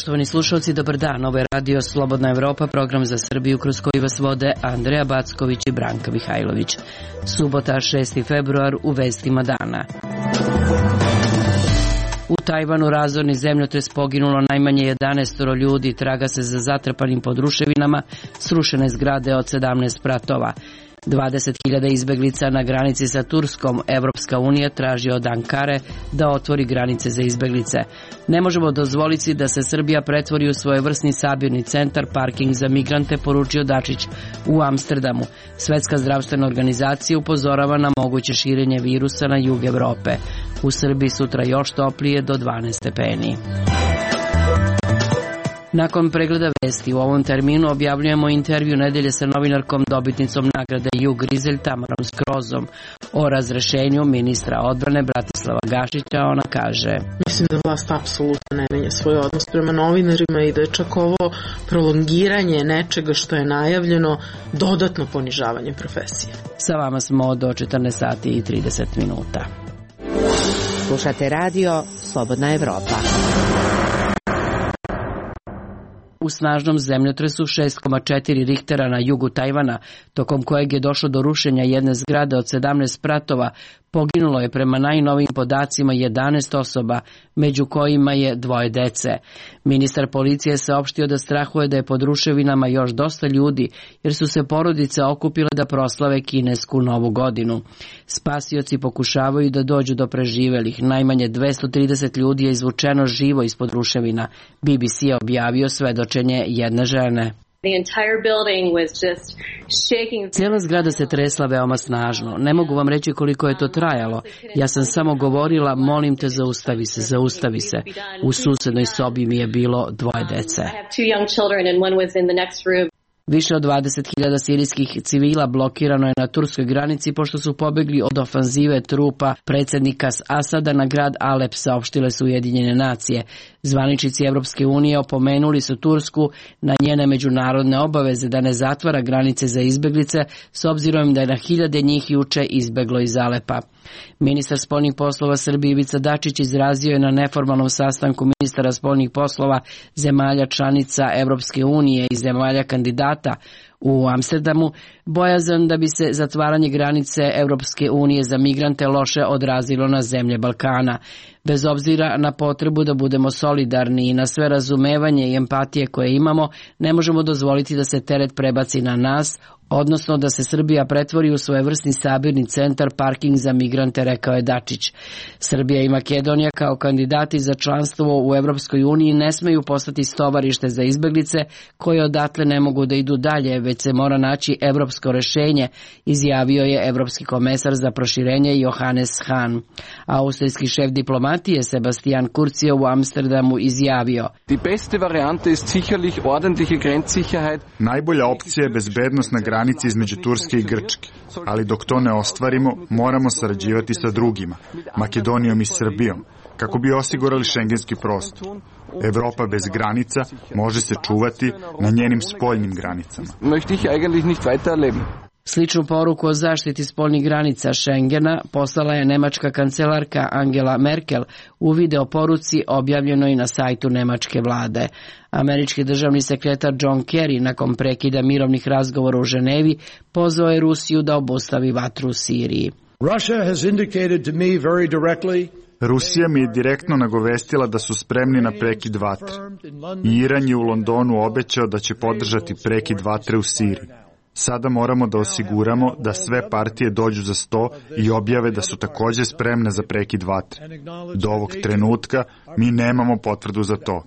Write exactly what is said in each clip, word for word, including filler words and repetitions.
Poštovani slušalci, dobar dan. Ovo je Radio Slobodna Evropa, program za Srbiju kroz koji vas vode Andreja Backović i Branka Mihajlović. Subota, šesti februar, u vestima dana. U Tajvanu razorni zemljotres, poginulo najmanje jedanaest ljudi, traga se za zatrpanim pod ruševinama, srušene zgrade od sedamnaest spratova. dvadeset hiljada izbeglica na granici sa Turskom. Evropska unija traži od Ankare da otvori granice za izbeglice. Ne možemo dozvoliti da se Srbija pretvori u svojevrsni sabirni centar, parking za migrante, poručio Dačić u Amsterdamu. Svetska zdravstvena organizacija upozorava na moguće širenje virusa na jug Evrope. U Srbiji sutra još toplije, do dvanaest stepeni. Nakon pregleda vesti u ovom terminu objavljujemo intervju nedelje sa novinarkom dobitnicom nagrade Jug Grizelj Tamarom Skrozom o razrešenju ministra odbrane Bratislava Gašića. Ona kaže: Mislim da vlast apsolutno ne menja svoj odnos prema novinarima i da je čak ovo prolongiranje nečega što je najavljeno dodatno ponižavanje profesije. Sa vama smo do četrnaest sati i trideset minuta. Slušate radio Slobodna Evropa. U snažnom zemljotresu šest zarez četiri Richtera na jugu Tajvana, tokom kojeg je došlo do rušenja jedne zgrade od sedamnaest spratova, poginulo je prema najnovijim podacima jedanaest osoba, među kojima je dvoje dece. Ministar policije saopštio da strahuje da je pod ruševinama još dosta ljudi, jer su se porodice okupile da proslave kinesku novu godinu. Spasioci pokušavaju da dođu do preživelih. Najmanje dvesta trideset ljudi je izvučeno živo ispod ruševina. B B C je objavio svedočenje jedne žene. Cijela zgrada se tresla veoma snažno. Ne mogu vam reći koliko je to trajalo. Ja sam samo govorila: molim te, zaustavi se, zaustavi se. U susednoj sobi mi je bilo dvoje dece. Više od dvadeset hiljada sirijskih civila blokirano je na turskoj granici pošto su pobegli od ofanzive trupa predsjednika Asada na grad Alep, saopštile su Ujedinjene nacije. Zvaničnici Evropske unije opomenuli su Tursku na njene međunarodne obaveze da ne zatvara granice za izbeglice, s obzirom da je na hiljade njih juče izbeglo iz Alepa. Ministar spoljnih poslova Srbije Ivica Dačić izrazio je na neformalnom sastanku ministara spoljnih poslova zemalja članica Evropske unije i zemalja kandidata u Amsterdamu bojazan da bi se zatvaranje granice Evropske unije za migrante loše odrazilo na zemlje Balkana. Bez obzira na potrebu da budemo solidarni i na sve razumevanje i empatije koje imamo, ne možemo dozvoliti da se teret prebaci na nas, odnosno da se Srbija pretvori u svojevrsni sabirni centar, parking za migrante, rekao je Dačić. Srbija i Makedonija kao kandidati za članstvo u Evropskoj uniji ne smeju postati stovarište za izbeglice koje odatle ne mogu da idu dalje, već se mora naći evropsko rešenje, izjavio je evropski komesar za proširenje Johannes Hahn. Austrijski šef diplomatije Sebastian Kurz je u Amsterdamu izjavio: Najbolja opcija je bezbednost na granici između Turske i Grčke, ali dok to ne ostvarimo, moramo sarađivati sa drugima, Makedonijom i Srbijom, kako bi osigurali šengenski prostor. Evropa bez granica može se čuvati na njenim spoljnim granicama. Sličnu poruku o zaštiti spoljnih granica Schengena poslala je nemačka kancelarka Angela Merkel u video poruci objavljenoj na sajtu nemačke vlade. Američki državni sekretar John Kerry nakon prekida mirovnih razgovora u Ženevi pozvao je Rusiju da obustavi vatru u Siriji. Russia has indicated to me very directly Rusija mi je direktno nagovestila da su spremni na prekid vatre. I Iran je u Londonu obećao da će podržati prekid vatre u Siriji. Sada moramo da osiguramo da sve partije dođu za sto i objave da su također spremne za prekid vatre. Do ovog trenutka mi nemamo potvrdu za to.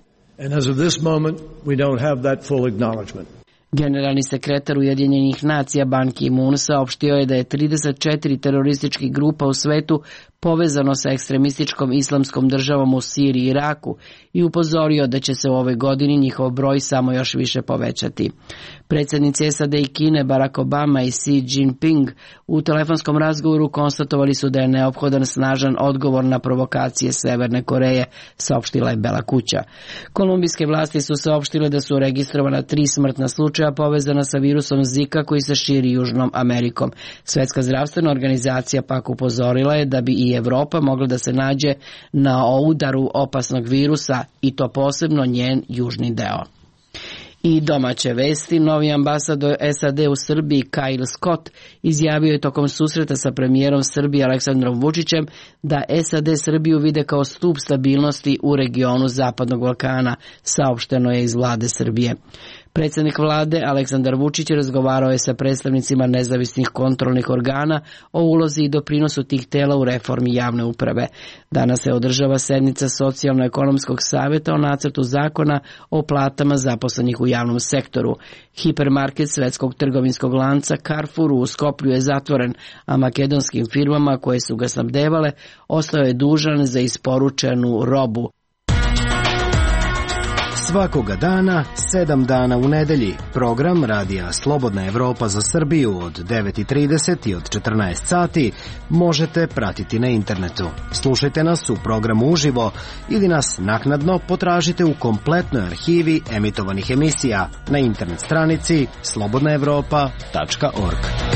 Generalni sekretar Ujedinjenih nacija Ban Ki-moon saopštio je da je trideset četiri terorističkih grupa u svetu povezano sa ekstremističkom islamskom državom u Siriji i Iraku i upozorio da će se u ovoj godini njihov broj samo još više povećati. Predsjednici S A D i Kine Barack Obama i Xi Jinping u telefonskom razgovoru konstatovali su da je neophodan snažan odgovor na provokacije Severne Koreje, saopštila je Bela kuća. Kolumbijske vlasti su saopštile da su registrovana tri smrtna slučaja povezana sa virusom Zika koji se širi Južnom Amerikom. Svetska zdravstvena organizacija pak upozorila je da bi i Evropa mogla da se nađe na udaru opasnog virusa i to posebno njen južni deo. I domaće vesti, novi ambasador S A D u Srbiji Kyle Scott izjavio je tokom susreta sa premijerom Srbije Aleksandrom Vučićem da S A D Srbiju vide kao stup stabilnosti u regionu Zapadnog Balkana, saopšteno je iz vlade Srbije. Predsjednik vlade Aleksandar Vučić razgovarao je sa predstavnicima nezavisnih kontrolnih organa o ulozi i doprinosu tih tela u reformi javne uprave. Danas se održava sednica Socijalno-ekonomskog savjeta o nacrtu zakona o platama zaposlenih u javnom sektoru. Hipermarket svetskog trgovinskog lanca Carrefour u Skoplju je zatvoren, a makedonskim firmama koje su ga snabdevale ostao je dužan za isporučenu robu. Svakoga dana, sedam dana u nedelji, program Radija Slobodna Evropa za Srbiju od devet i trideset i od četrnaest sati možete pratiti na internetu. Slušajte nas u programu uživo ili nas naknadno potražite u kompletnoj arhivi emitovanih emisija na internet stranici slobodna evropa tačka org.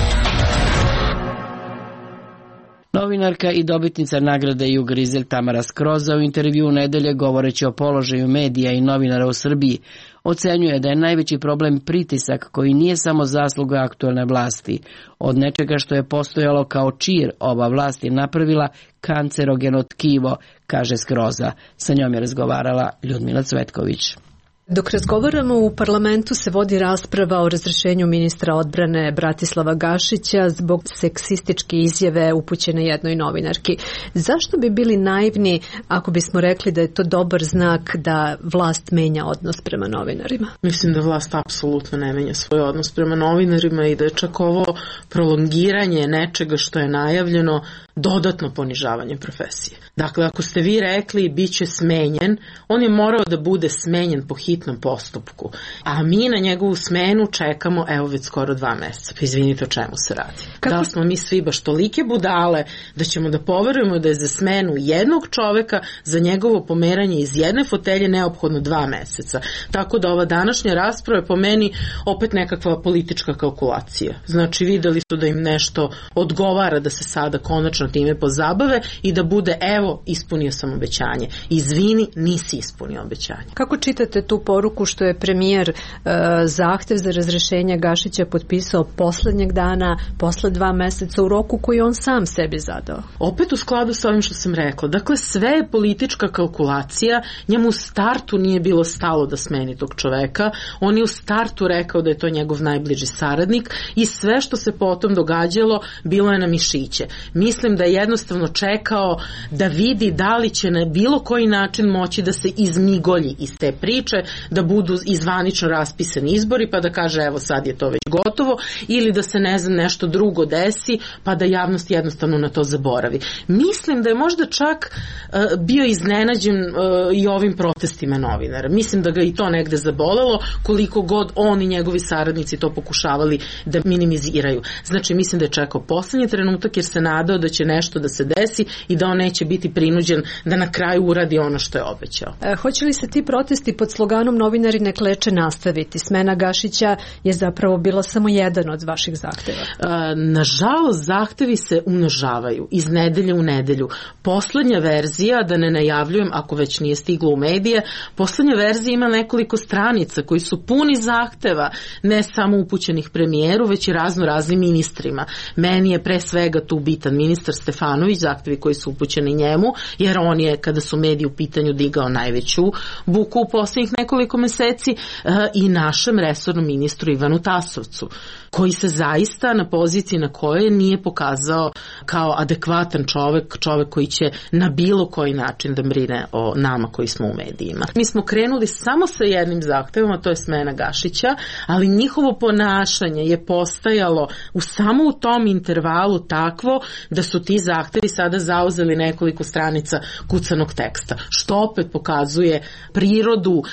Novinarka i dobitnica nagrade Jug Rizelj Tamara Skroza u intervjuu nedelje govoreći o položaju medija i novinara u Srbiji ocenjuje da je najveći problem pritisak koji nije samo zasluga aktuelne vlasti. Od nečega što je postojalo kao čir ova vlast je napravila kancerogeno tkivo, kaže Skroza. Sa njom je razgovarala Ljudmila Cvetković. Dok razgovaramo, u parlamentu se vodi rasprava o razrešenju ministra odbrane Bratislava Gašića zbog seksističke izjave upućene jednoj novinarki. Zašto bi bili naivni ako bismo rekli da je to dobar znak da vlast menja odnos prema novinarima? Mislim da vlast apsolutno ne menja svoj odnos prema novinarima i da je čak ovo prolongiranje nečega što je najavljeno dodatno ponižavanje profesije. Dakle, ako ste vi rekli bit će smenjen, on je morao da bude smenjen po hitnom postupku, a mi na njegovu smenu čekamo evo već skoro dva meseca. Pa izvinite, o čemu se radi? Kako? Da smo mi svi baš tolike budale da ćemo da poverujemo da je za smenu jednog čoveka, za njegovo pomeranje iz jedne fotelje neophodno dva meseca. Tako da ova današnja rasprava je po meni opet nekakva politička kalkulacija. Znači, videli su da im nešto odgovara da se sada konačno time pozabave i da bude evo, ispunio sam obećanje. Izvini, nisi ispunio obećanje. Kako čitate tu poruku što je premijer e, zahtev za razrešenje Gašića potpisao poslednjeg dana, posle dva meseca u roku koji on sam sebi zadao? Opet u skladu sa ovim što sam rekla. Dakle, sve je politička kalkulacija. Njemu u startu nije bilo stalo da smeni tog čoveka. On je u startu rekao da je to njegov najbliži saradnik i sve što se potom događalo bilo je na mišiće. Mislim da je jednostavno čekao da vidi da li će na bilo koji način moći da se izmigolji iz te priče, da budu izvanično raspisani izbori pa da kaže evo sad je to već gotovo, ili da se ne znam nešto drugo desi pa da javnost jednostavno na to zaboravi. Mislim da je možda čak uh, bio iznenađen uh, i ovim protestima novinara. Mislim da ga i to negde zabolelo, koliko god on i njegovi saradnici to pokušavali da minimiziraju. Znači, mislim da je čekao poslednji trenutak jer se nadao da će nešto da se desi i da on neće biti prinuđen da na kraju uradi ono što je obećao. E, hoće li se ti protesti pod sloganom novinari ne kleče nastaviti? Smena Gašića je zapravo bila samo jedan od vaših zahteva. E, nažalost, zahtevi se umnožavaju iz nedelje u nedelju. Poslednja verzija, da ne najavljujem ako već nije stiglo u medije, poslednja verzija ima nekoliko stranica koji su puni zahteva, ne samo upućenih premijeru, već i razno raznim ministrima. Meni je pre svega tu bitan ministar Stefanović, zahtevi koji su upućeni njemu, jer on je, kada su mediji u pitanju, digao najveću buku u posljednjih nekoliko meseci, i našem resornom ministru Ivanu Tasovcu, koji se zaista na poziciji na kojoj nije pokazao kao adekvatan čovek, čovek koji će na bilo koji način da brine o nama koji smo u medijima. Mi smo krenuli samo sa jednim zahtevom, a to je smena Gašića, ali njihovo ponašanje je postajalo u samo u tom intervalu takvo da su ti zahtevi sada zauzeli nekoliko stranica kucanog teksta, što opet pokazuje prirodu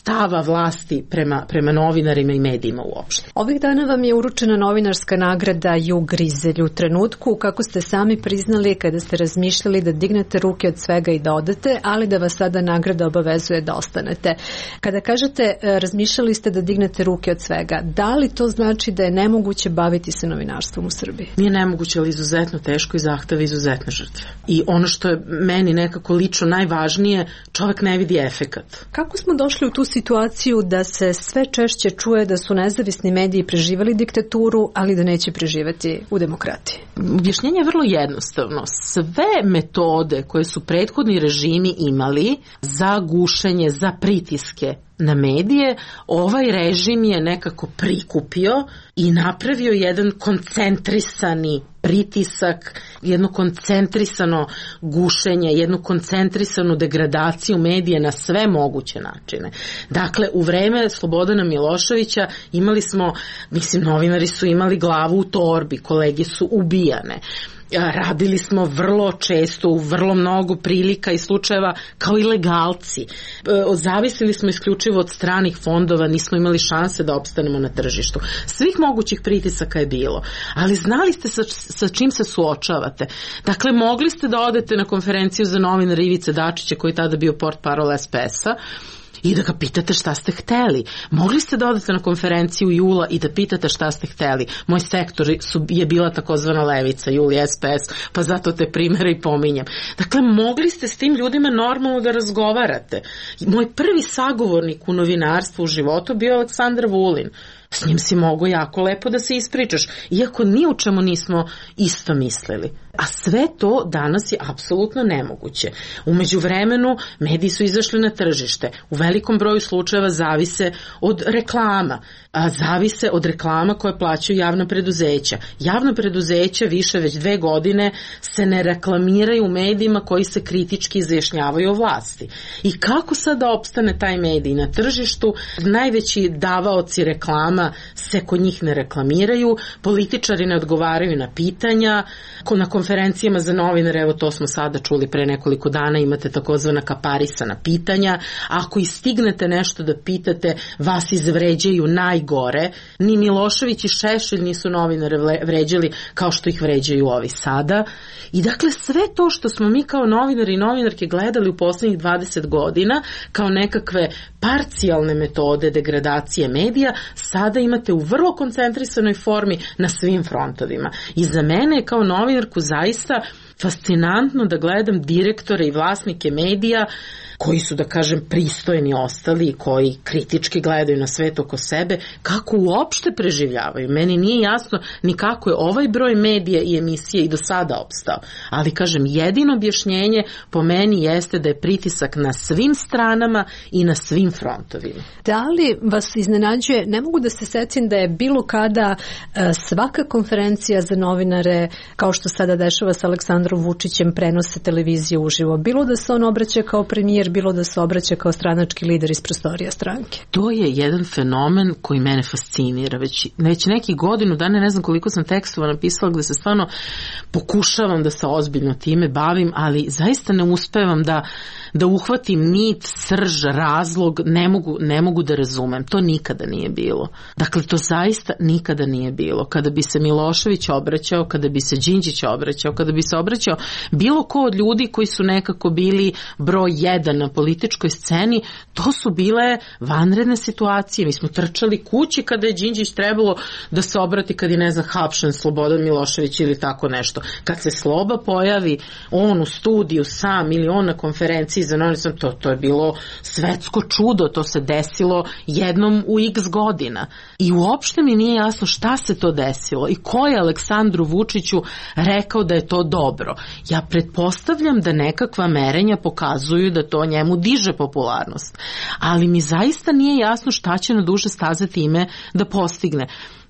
stava vlasti prema, prema novinarima i medijima uopšte. Ovih dana vam je uručena novinarska nagrada Ju Grizelj u trenutku kako ste sami priznali kada ste razmišljali da dignete ruke od svega i da odete, ali da vas sada nagrada obavezuje da ostanete. Kada kažete razmišljali ste da dignete ruke od svega, da li to znači da je nemoguće baviti se novinarstvom u Srbiji? Nije nemoguće, ali izuzetno teško i zahteva izuzetne žrtve. I ono što je meni nekako lično najvažnije, čovjek ne vidi efekat. Kako smo došli u tu situaciju da se sve češće čuje da su nezavisni mediji preživali diktaturu, ali da neće preživati u demokratiji? Objašnjenje je vrlo jednostavno. Sve metode koje su prethodni režimi imali za gušenje, za pritiske na medije, ovaj režim je nekako prikupio i napravio jedan koncentrisani pritisak, jedno koncentrisano gušenje, jednu koncentrisanu degradaciju medije na sve moguće načine. Dakle, u vreme Slobodana Miloševića imali smo, mislim, novinari su imali glavu u torbi, kolege su ubijane. Radili smo vrlo često u vrlo mnogo prilika i slučajeva kao ilegalci. Zavisili smo isključivo od stranih fondova, nismo imali šanse da opstanemo na tržištu. Svih mogućih pritisaka je bilo, ali znali ste sa, sa čim se suočavate. Dakle, mogli ste da odete na konferenciju za novinara Ivice Dačića, koji je tada bio portparol S P S-a, i da ga pitate šta ste hteli. Mogli ste da odete na konferenciju Jula i da pitate šta ste hteli. Moj sektor su, je bila takozvana levica, Jul i S P S, pa zato te primere i pominjem. Dakle, mogli ste s tim ljudima normalno da razgovarate. Moj prvi sagovornik u novinarstvu u životu bio Aleksandar Vulin. S njim si mogo jako lepo da se ispričaš, iako ni u čemu nismo isto mislili. A sve to danas je apsolutno nemoguće. U međuvremenu mediji su izašli na tržište. U velikom broju slučajeva zavise od reklama. A zavise od reklama koje plaćaju javna preduzeća. Javna preduzeća više već dve godine se ne reklamiraju u medijima koji se kritički izjašnjavaju o vlasti. I kako sad da opstane taj medij na tržištu? Najveći davaoci reklama se kod njih ne reklamiraju, političari ne odgovaraju na pitanja, na konferencijama za novinare, evo to smo sada čuli pre nekoliko dana, imate takozvana kaparisana pitanja, ako i stignete nešto da pitate, vas izvređaju najgore, ni Milošević i Šešelj nisu novinare vređali kao što ih vređaju ovi sada. I dakle sve to što smo mi kao novinari i novinarke gledali u poslednjih dvadeset godina kao nekakve parcijalne metode degradacije medija, sada imate u vrlo koncentrisanoj formi na svim frontovima. I za mene je kao novinarku zaista fascinantno da gledam direktore i vlasnike medija koji su, da kažem, pristojni ostali i koji kritički gledaju na svet oko sebe, kako uopšte preživljavaju. Meni nije jasno ni kako je ovaj broj medija i emisije i do sada opstao. Ali, kažem, jedino objašnjenje po meni jeste da je pritisak na svim stranama i na svim frontovima. Da li vas iznenađuje, ne mogu da se setim da je bilo kada e, svaka konferencija za novinare, kao što sada dešava sa Aleksandrom Vučićem, prenose televizije uživo. Bilo da se on obraća kao premijer, bilo da se obraća kao stranački lider iz prostorija stranke. To je jedan fenomen koji mene fascinira. Već, već neki godinu dana, ne znam koliko sam tekstova napisala gde se stvarno pokušavam da se ozbiljno time bavim, ali zaista ne uspevam da, da uhvatim nit, srž, razlog, ne mogu, ne mogu da razumem. To nikada nije bilo. Dakle, to zaista nikada nije bilo. Kada bi se Milošević obraćao, kada bi se Đinđić obraćao, kada bi se obraćao bilo ko od ljudi koji su nekako bili broj jedan na političkoj sceni, to su bile vanredne situacije. Mi smo trčali kući kada je Đinđić trebalo da se obrati kad je, ne znam, hapšen Slobodan Milošević ili tako nešto. Kad se Sloba pojavi, on u studiju sam ili on na konferenciji za novinarstvo, to, to je bilo svetsko čudo, to se desilo jednom u x godina. I uopšte mi nije jasno šta se to desilo i ko je Aleksandru Vučiću rekao da je to dobro. Ja pretpostavljam da nekakva merenja pokazuju da to njemu diže popularnost. Ali mi zaista nije jasno šta će na duže staze time da postigne.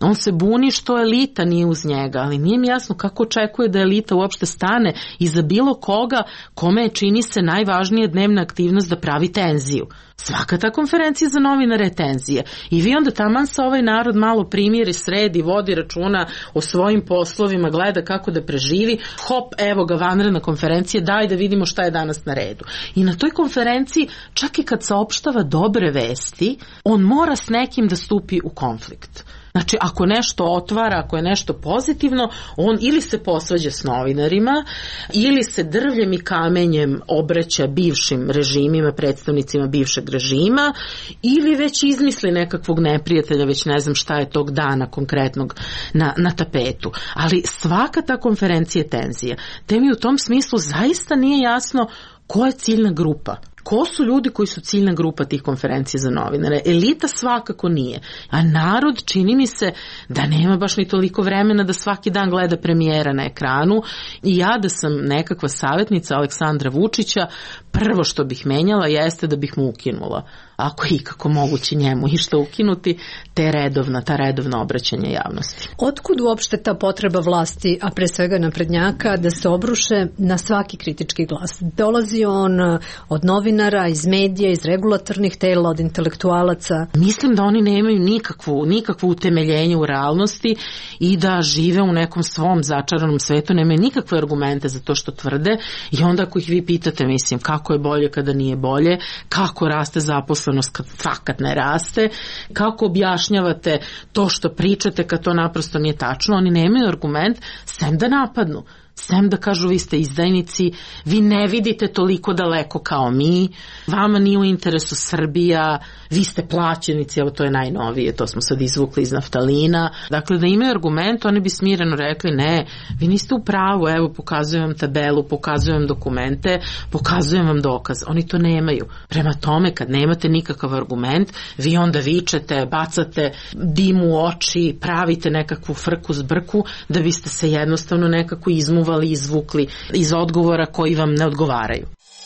On se buni što elita nije uz njega, ali nije mi jasno kako očekuje da elita uopšte stane iza bilo koga kome čini se najvažnija dnevna aktivnost da pravi tenziju. Svaka ta konferencija za novinare je tenzija. I vi onda taman sa ovaj narod malo primiri, sredi, vodi računa o svojim poslovima, gleda kako da preživi, hop, evo ga vanredna konferencija, daj da vidimo šta je danas na redu. I na toj konferenciji, čak i kad saopštava dobre vesti, on mora s nekim da stupi u konflikt. Znači, ako nešto otvara, ako je nešto pozitivno, on ili se posvađa s novinarima, ili se drvljem i kamenjem obraća bivšim režimima, predstavnicima bivšeg režima, ili već izmisli nekakvog neprijatelja, već ne znam šta je tog dana konkretnog na, na tapetu. Ali svaka ta konferencija je tenzija. Te mi u tom smislu zaista nije jasno ko je ciljna grupa. Ko su ljudi koji su ciljna grupa tih konferencija za novinare? Elita svakako nije. A narod, čini mi se da nema baš ni toliko vremena da svaki dan gleda premijera na ekranu. I ja da sam nekakva savjetnica Aleksandra Vučića, prvo što bih menjala jeste da bih mu ukinula, ako je ikako moguće njemu i što ukinuti, te redovna, ta redovna obraćanja javnosti. Otkud uopšte ta potreba vlasti, a pre svega naprednjaka, da se obruše na svaki kritički glas? Dolazi on od novinara, iz medija, iz regulatornih tela, od intelektualaca? Mislim da oni nemaju nikakvu, nikakvu utemeljenje u realnosti i da žive u nekom svom začaranom svetu, nemaju nikakve argumente za to što tvrde i onda ako ih vi pitate, mislim, kako je bolje kada nije bolje, kako raste zaposlenost kad fakat ne raste, kako objašnjavate to što pričate kad to naprosto nije tačno, oni nemaju argument sem da napadnu. Sem da kažu vi ste izdajnici, vi ne vidite toliko daleko kao mi, vama nije u interesu Srbija, vi ste plaćenici, evo to je najnovije, to smo sad izvukli iz naftalina. Dakle, da imaju argument, oni bi smireno rekli ne, vi niste u pravu, evo pokazujem vam tabelu, pokazujem vam dokumente, pokazujem vam dokaz. Oni to nemaju. Prema tome, kad nemate nikakav argument, vi onda vičete, bacate dim u oči, pravite nekakvu frku zbrku da biste se jednostavno nekako izmuvali, izvukli iz odgovora koji vam ne odgovaraju.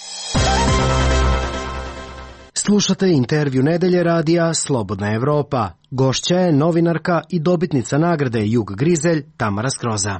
Slušate intervju Nedelje radija Slobodna Evropa. Gošća je novinarka i dobitnica nagrade Jug Grizelj Tamara Skroza.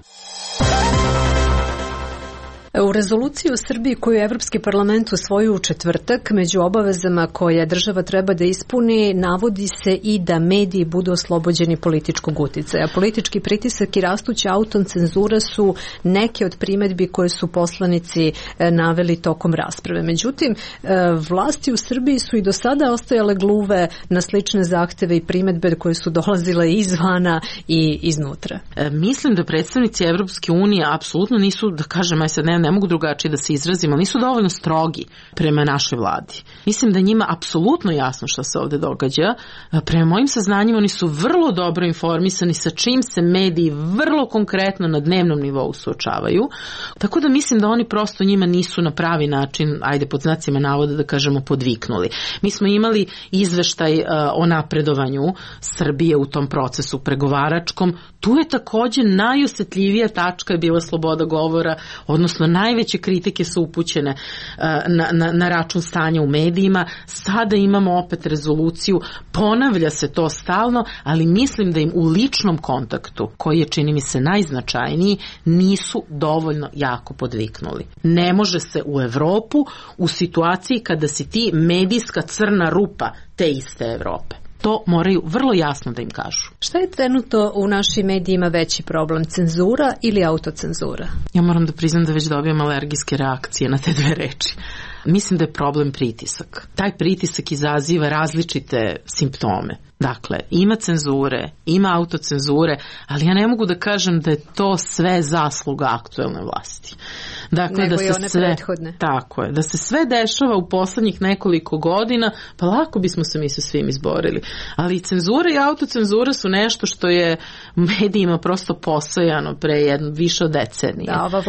U rezoluciji u Srbiji koju je Evropski parlament usvojio u četvrtak, među obavezama koje država treba da ispuni, navodi se i da mediji budu oslobođeni političkog uticaja. Politički pritisak i rastuća autocenzura su neke od primedbi koje su poslanici naveli tokom rasprave. Međutim, vlasti u Srbiji su i do sada ostajale gluve na slične zahteve i primedbe koje su dolazile izvana i iznutra. E, mislim da predstavnici Evropske unije apsolutno nisu, da kažem, aj sad ne ne mogu drugačije da se izrazim, ali nisu dovoljno strogi prema našoj vladi. Mislim da njima apsolutno jasno šta se ovde događa. Prema mojim saznanjima oni su vrlo dobro informisani sa čim se mediji vrlo konkretno na dnevnom nivou suočavaju. Tako da mislim da oni prosto njima nisu na pravi način, ajde pod znacima navoda da kažemo, podviknuli. Mi smo imali izveštaj o napredovanju Srbije u tom procesu pregovaračkom. Tu je takođe najosetljivija tačka je bila sloboda govora, odnosno najveće kritike su upućene na, na, na račun stanja u medijima. Sada imamo opet rezoluciju, ponavlja se to stalno, ali mislim da im u ličnom kontaktu, koji je čini mi se najznačajniji, nisu dovoljno jako podviknuli. Ne može se u Evropu u situaciji kada si ti medijska crna rupa te iste Evrope. To moraju vrlo jasno da im kažu. Šta je trenutno u našim medijima veći problem, cenzura ili autocenzura? Ja moram da priznam da već dobijam alergijske reakcije na te dve reči. Mislim da je problem pritisak. Taj pritisak izaziva različite simptome. Dakle, ima cenzure, ima autocenzure, ali ja ne mogu da kažem da je to sve zasluga aktuelne vlasti. Dakle, nego da se i one sve, prethodne. Tako je, da se sve dešava u poslednjih nekoliko godina, pa lako bismo se mi sa svim izborili. Ali cenzura i autocenzura su nešto što je medijima prosto postojano pre jedno, više od decenije. Da, ova vlast je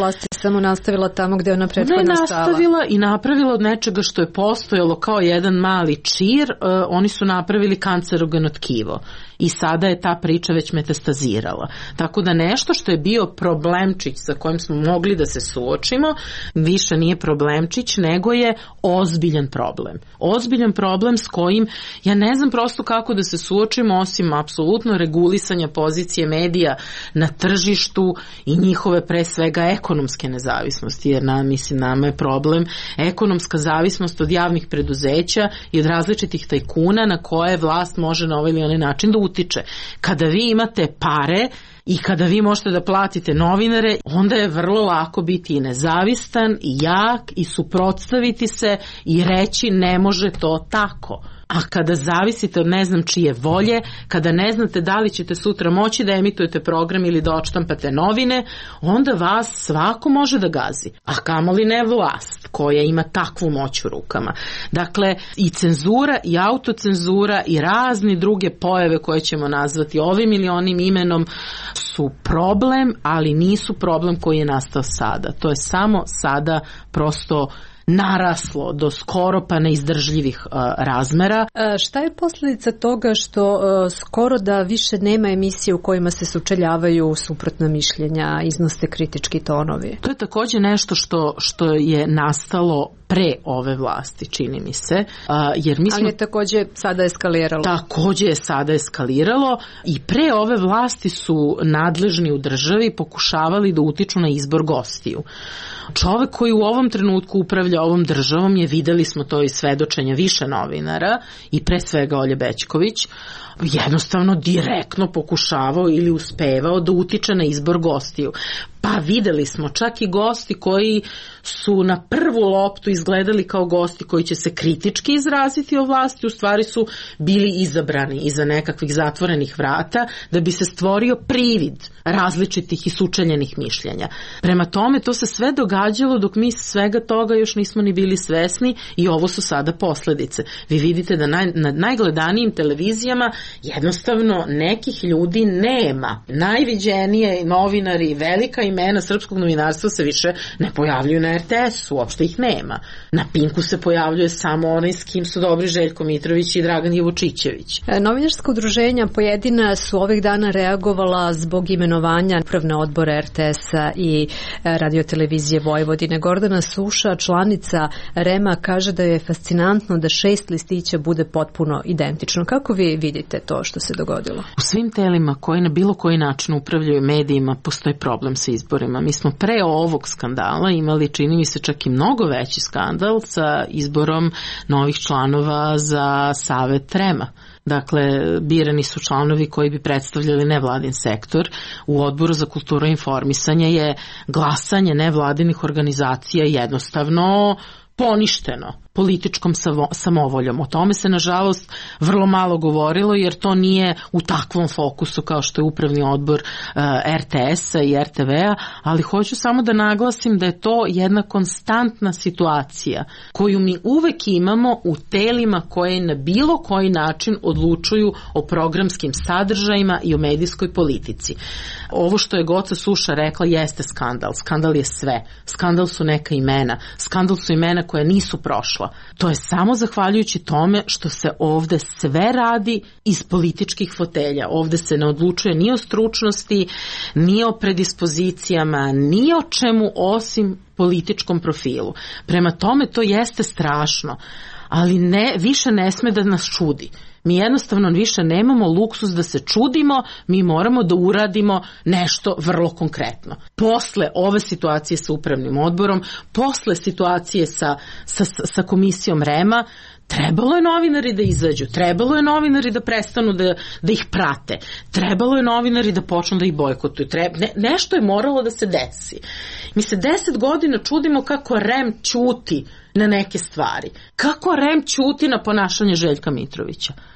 samo nastavila tamo gde je ona prethodno stala. Ona je stala. nastavila i napravila od nečega što je postojalo kao jedan mali čir, uh, oni su napravili kancerogeno tkivo. I sada je ta priča već metastazirala. Tako da nešto što je bio problemčić sa kojim smo mogli da se suočimo, više nije problemčić, nego je ozbiljan problem. Ozbiljan problem s kojim ja ne znam prosto kako da se suočimo osim apsolutno regulisanja pozicije medija na tržištu i njihove pre svega ekonomske nezavisnosti, jer nam, mislim, nama je problem ekonomska zavisnost od javnih preduzeća i od različitih tajkuna na koje vlast može na ovaj ili onaj način da utiče. Kada vi imate pare i kada vi možete da platite novinare, onda je vrlo lako biti i nezavistan i jak i suprotstaviti se i reći ne može to tako. A kada zavisite od ne znam čije volje, kada ne znate da li ćete sutra moći da emitujete program ili da odštampate novine, onda vas svako može da gazi. A kamoli ne vlast koja ima takvu moć u rukama. Dakle, i cenzura i autocenzura i razni druge pojave koje ćemo nazvati ovim ili onim imenom su problem, ali nisu problem koji je nastao sada. To je samo sada prosto naraslo do skoro pa neizdržljivih uh, razmera. A šta je posljedica toga što uh, skoro da više nema emisije u kojima se sučeljavaju suprotna mišljenja, iznose kritički tonovi? To je također nešto što, što je nastalo pre ove vlasti, čini mi se. Uh, jer mi smo, ali je također sada eskaliralo. Također je sada eskaliralo i pre ove vlasti su nadležni u državi pokušavali da utiču na izbor gostiju. Čovek koji u ovom trenutku upravlja ovom državom je, videli smo to iz svedočenja više novinara i pre svega Olje Bećković, jednostavno direktno pokušavao ili uspevao da utiče na izbor gostiju. Pa videli smo čak i gosti koji su na prvu loptu izgledali kao gosti koji će se kritički izraziti o vlasti, u stvari su bili izabrani iza nekakvih zatvorenih vrata da bi se stvorio privid različitih i sučeljenih mišljenja. Prema tome to se sve događalo dok mi svega toga još nismo ni bili svesni i ovo su sada posledice. Vi vidite da naj, na najgledanijim televizijama jednostavno nekih ljudi nema. Najviđenije novinari, velika imena srpskog novinarstva se više ne pojavljuju na er te esu, uopšte ih nema. Na Pinku se pojavljuje samo onaj s kim su dobri Željko Mitrović i Dragan Jevučićević. Novinarska udruženja pojedina su ovih dana reagovala zbog imenovanja upravne odbora er te esa i radiotelevizije Vojvodine. Gordana Suša, članica rema, kaže da je fascinantno da šest listića bude potpuno identično. Kako vi vidite to što se dogodilo? U svim telima koji na bilo koji način upravljaju medijima postoji problem sa izborima. Mi smo pre ovog skandala imali, čini mi se, čak i mnogo veći skandal sa izborom novih članova za savet rema. Dakle, birani su članovi koji bi predstavljali nevladin sektor. U Odboru za kulturu i informisanje je glasanje nevladinih organizacija jednostavno poništeno političkom samovoljom. O tome se nažalost vrlo malo govorilo jer to nije u takvom fokusu kao što je upravni odbor uh, er te esa i er te vea, ali hoću samo da naglasim da je to jedna konstantna situacija koju mi uvek imamo u telima koje na bilo koji način odlučuju o programskim sadržajima i o medijskoj politici. Ovo što je Goca Suša rekla jeste skandal. Skandal je sve. Skandal su neka imena. Skandal su imena koja nisu prošla. To je samo zahvaljujući tome što se ovde sve radi iz političkih fotelja. Ovde se ne odlučuje ni o stručnosti, ni o predispozicijama, ni o čemu osim političkom profilu. Prema tome to jeste strašno, ali ne, više ne sme da nas čudi. Mi jednostavno više nemamo luksus da se čudimo, mi moramo da uradimo nešto vrlo konkretno. Posle ove situacije sa upravnim odborom, posle situacije sa, sa, sa komisijom rema, trebalo je novinari da izađu, trebalo je novinari da prestanu da, da ih prate, trebalo je novinari da počnu da ih bojkotuju, Treba, ne, nešto je moralo da se desi. Mi se deset godina čudimo kako rem ćuti na neke stvari. Kako rem ćuti na ponašanje Željka Mitrovića?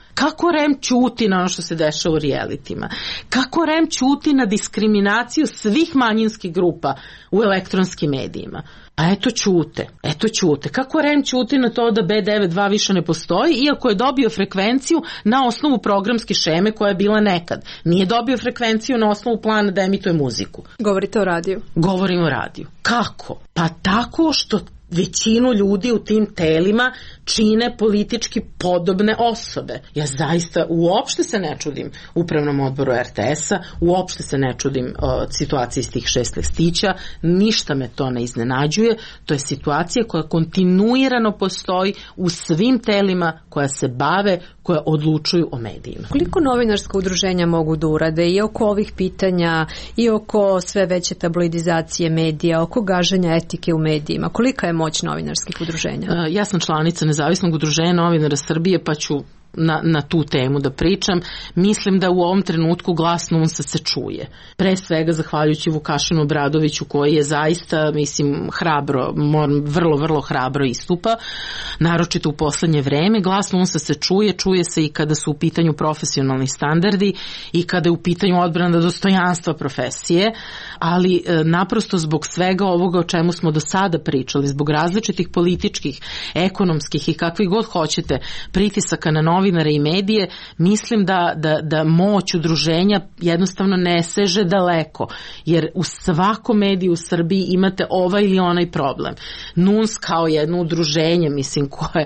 Kako R E M ćuti na ono što se dešava u realitima? Kako R E M ćuti na diskriminaciju svih manjinskih grupa u elektronskim medijima? A eto ćute, eto ćute. Kako R E M ćuti na to da B devedeset dva više ne postoji, iako je dobio frekvenciju na osnovu programske šeme koja je bila nekad. Nije dobio frekvenciju na osnovu plana da emituje muziku. Govorite o radiju? Govorim o radiju. Kako? Pa tako što većinu ljudi u tim telima čine politički podobne osobe. Ja zaista uopšte se ne čudim upravnom odboru R T S-a, uopšte se ne čudim uh, situaciji iz tih šest listića, ništa me to ne iznenađuje, to je situacija koja kontinuirano postoji u svim telima koja se bave, koja odlučuju o medijima. Koliko novinarska udruženja mogu da urade i oko ovih pitanja, i oko sve veće tabloidizacije medija, oko gaženja etike u medijima? Kolika je moć novinarskih udruženja? Uh, ja sam članica Nezavisnog udruženja novinara Srbije, pa ću Na, na tu temu da pričam. Mislim da u ovom trenutku glas NUNS-a se čuje. Pre svega zahvaljujući Vukašinu Obradoviću koji je zaista, mislim, hrabro, vrlo, vrlo hrabro istupa, naročito u poslednje vreme. Glas NUNS-a se čuje, čuje se i kada su u pitanju profesionalni standardi i kada je u pitanju odbrana dostojanstva profesije, ali e, naprosto zbog svega ovoga o čemu smo do sada pričali, zbog različitih političkih, ekonomskih i kakvih god hoćete pritisaka na novinare i medije, mislim da, da, da moć udruženja jednostavno ne seže daleko, jer u svakom mediju u Srbiji imate ovaj ili onaj problem. NUNS kao jedno udruženje, mislim, koje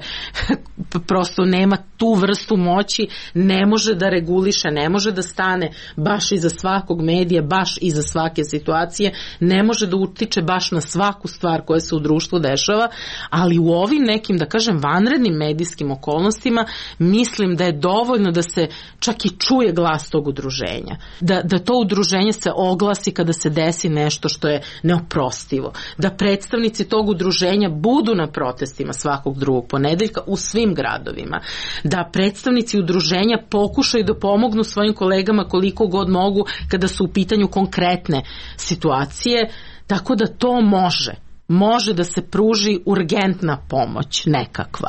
prosto nema tu vrstu moći, ne može da reguliše, ne može da stane baš iza svakog medija, baš iza svake situacije, ne može da utiče baš na svaku stvar koja se u društvu dešava, ali u ovim nekim, da kažem, vanrednim medijskim okolnostima mislim da je dovoljno da se čak i čuje glas tog udruženja. Da, da to udruženje se oglasi kada se desi nešto što je neoprostivo. Da predstavnici tog udruženja budu na protestima svakog drugog ponedeljka u svim gradovima. Da predstavnici udruženja pokušaju da pomognu svojim kolegama koliko god mogu kada su u pitanju konkretne situacije. Tako da to može. Može da se pruži urgentna pomoć nekakva.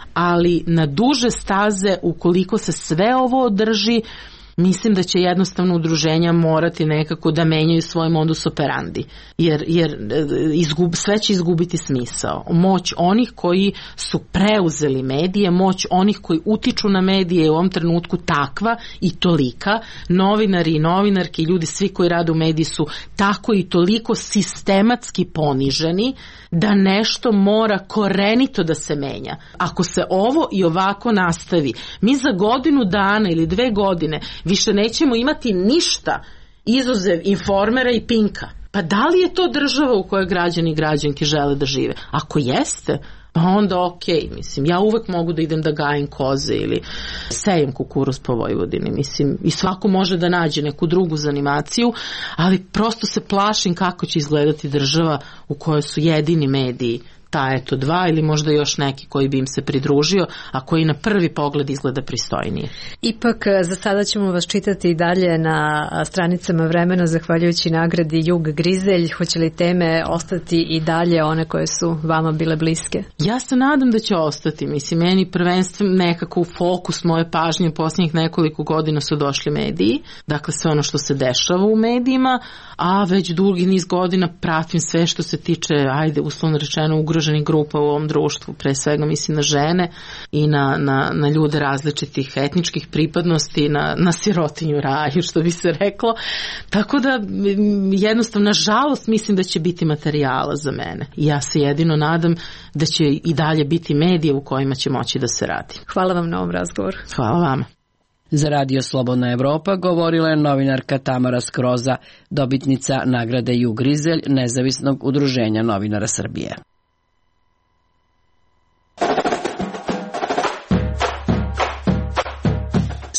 Ali na duže staze, ukoliko se sve ovo održi, mislim da će jednostavno udruženja morati nekako da menjaju svoj modus operandi, jer, jer izgub, sve će izgubiti smisao. Moć onih koji su preuzeli medije, moć onih koji utiču na medije je u ovom trenutku takva i tolika. Novinari i novinarki, ljudi svi koji rade u mediji su tako i toliko sistematski poniženi da nešto mora korenito da se menja. Ako se ovo i ovako nastavi, mi za godinu dana ili dve godine više nećemo imati ništa izuzev Informera i Pinka. Pa da li je to država u kojoj građani i građanke žele da žive? Ako jeste, pa onda okej, mislim, ja uvek mogu da idem da gajim koze ili sejem kukuruz po Vojvodini, mislim, i svako može da nađe neku drugu zanimaciju, ali prosto se plašim kako će izgledati država u kojoj su jedini mediji ta eto dva ili možda još neki koji bi im se pridružio, a koji na prvi pogled izgleda pristojnije. Ipak za sada ćemo vas čitati i dalje na stranicama Vremena zahvaljujući nagradi Jug Grizelj. Hoće li teme ostati i dalje one koje su vama bile bliske? Ja se nadam da će ostati. Mislim, meni prvenstveno nekako u fokus moje pažnje u posljednjih nekoliko godina su došli mediji, dakle sve ono što se dešava u medijima, a već dugi niz godina pratim sve što se tiče, ajde, uslovno rečeno, ugroženih grupa u ovom društvu, pre svega mislim na žene i na, na, na ljude različitih etničkih pripadnosti, na, na sirotinju raju, što bi se reklo. Tako da jednostavno, nažalost, mislim da će biti materijala za mene. I ja se jedino nadam da će i dalje biti medije u kojima će moći da se radi. Hvala vam na ovom razgovoru. Hvala vama. Za Radio Slobodna Evropa govorila je novinarka Tamara Skroza, dobitnica nagrade Jug Grizelj Nezavisnog udruženja novinara Srbije.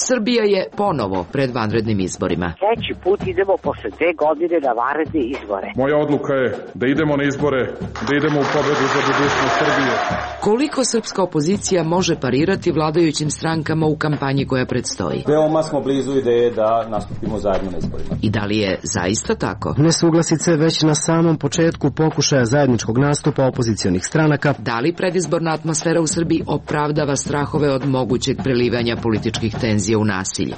Srbija je ponovo pred vanrednim izborima. Treći put idemo posle dve godine na vanredne izbore. Moja odluka je da idemo na izbore, da idemo u pobedu za budućnost Srbije. Koliko srpska opozicija može parirati vladajućim strankama u kampanji koja predstoji? Veoma smo blizu ideje da nastupimo zajedno na izborima. I da li je zaista tako? Nesuglasice već na samom početku pokušaja zajedničkog nastupa opozicionih stranaka. Da li predizborna atmosfera u Srbiji opravdava strahove od mogućeg prelivanja političkih tenzija u nasilje?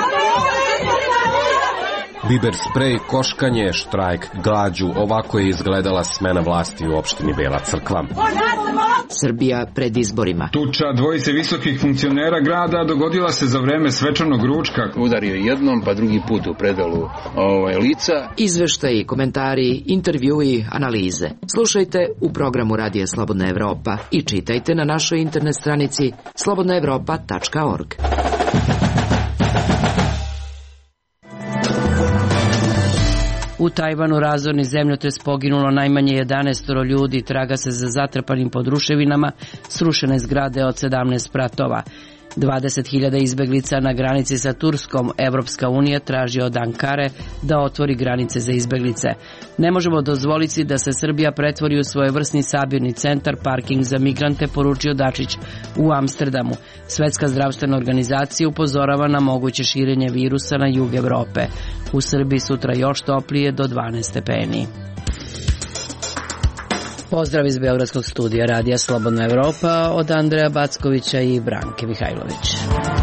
Biber sprej, koškanje, štrajk, glađu, ovako je izgledala smena vlasti u opštini Bela Crkva. Srbija pred izborima. Tuča dvojice visokih funkcionera grada dogodila se za vreme svečanog ručka. Udario jednom, pa drugi put u predelu ovaj, lica. Izveštaji, komentari, intervjui, analize. Slušajte u programu Radija Slobodna Evropa i čitajte na našoj internet stranici slobodna evropa tačka org. U Tajvanu razorni zemljotres, poginulo najmanje jedanaest ljudi, traga se za zatrpanim pod ruševinama, srušene zgrade od sedamnaest spratova. dvadeset hiljada izbeglica na granici sa Turskom. Evropska unija traži od Ankare da otvori granice za izbeglice. Ne možemo dozvoliti da se Srbija pretvori u svojevrsni sabirni centar, parking za migrante, poručio Dačić u Amsterdamu. Svetska zdravstvena organizacija upozorava na moguće širenje virusa na jug Evrope. U Srbiji sutra još toplije do dvanaest stepeni. Pozdrav iz Beogradskog studija Radija Slobodna Evropa od Andreja Backovića i Branke Mihajlović.